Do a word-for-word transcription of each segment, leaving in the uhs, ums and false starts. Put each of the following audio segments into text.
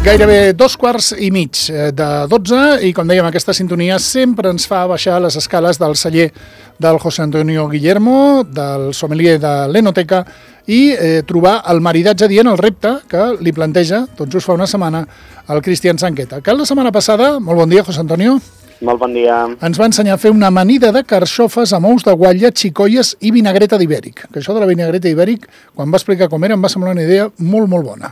Gairebé dos quarts i mig de dotze i, com dèiem, aquesta sintonia sempre ens fa baixar les escales del celler del José Antonio Guillermo, del sommelier de l'Enoteca, i eh, trobar el maridatge dient el repte que li planteja, tot just fa una setmana, el Cristian Sanqueta, que la setmana passada, molt bon dia, José Antonio, molt bon dia, ens va ensenyar a fer una amanida de carxofes amb ous de guatlla, xicoies i vinagreta d'ibèric. Que això de la vinagreta d'ibèric, quan va explicar com era, em va semblar una idea molt, molt bona.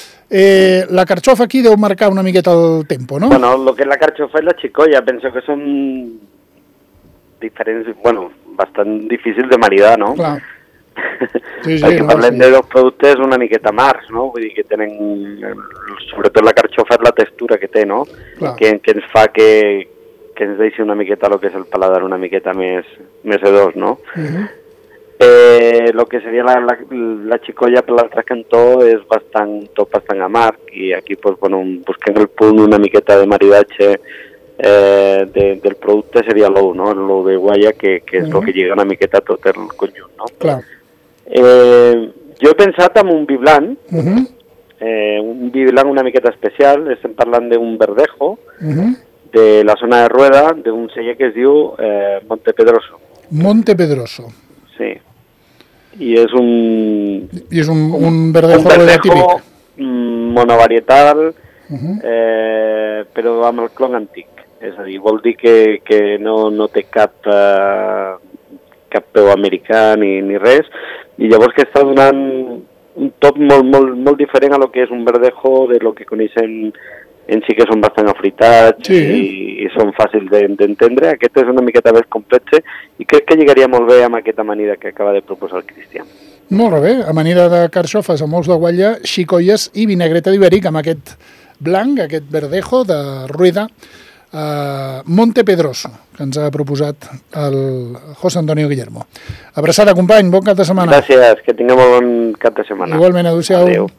Eh, la carxofa aquí deu marcar una miqueta el tempo, ¿no? Bueno, lo que es la carxofa y la chicoya, pienso que son diferents, bueno, bastant difícils de maridar, no? Clar. Sí, sí, Perquè no, parlem sí. de dos productes una miqueta marcs, no? Vull dir que tenen, sobretot la carxofa és la textura que té, no? Que, que ens fa que, que ens deixi una miqueta el que és el paladar una miqueta més, més sedós, no? Uh-huh. Eh, lo que seria la, la, la xicolla per l'altre cantó és bastant, tot bastant amarg, i aquí pues, bueno, busquem el punt una miqueta de maridatge eh, de, del producte seria l'ou, no? L'ou de guaia, que, que és uh-huh. el que lliga una miqueta tot el conjunt, no? Clar. Eh, jo he pensat en un vi blanc, uh-huh. eh, un vi blanc una miqueta especial, estem parlant d'un verdejo, uh-huh. de la zona de Rueda, d'un celler que es diu eh, Monte Pedroso. Monte Pedroso. Sí. I és un... I és un, un verdejo, un verdejo típic. Monovarietal, uh-huh. eh, però amb el clon antic. És a dir, vol dir que, que no, no té cap, eh, cap peu americà ni, ni res, i llavors que està donant un toc molt, molt, molt diferent a lo que és un verdejo de lo que coneixem en si que són bastant afritats, sí. i, i són fàcils d'entendre. Aquest és una miqueta més complex i crec que lligaria molt bé amb aquesta amanida que acaba de proposar el Cristian. Molt bé, amanida de carxofes amb ous de guatlla, xicoies i vinagreta d'ibèric amb aquest blanc, aquest verdejo de Rueda, uh, Monte Pedroso, que ens ha proposat el José Antonio Guillermo. Abraçada, company, bon cap de setmana. Gràcies, que tinguem un bon cap de setmana. Igualment, adéu-siau. Adéu.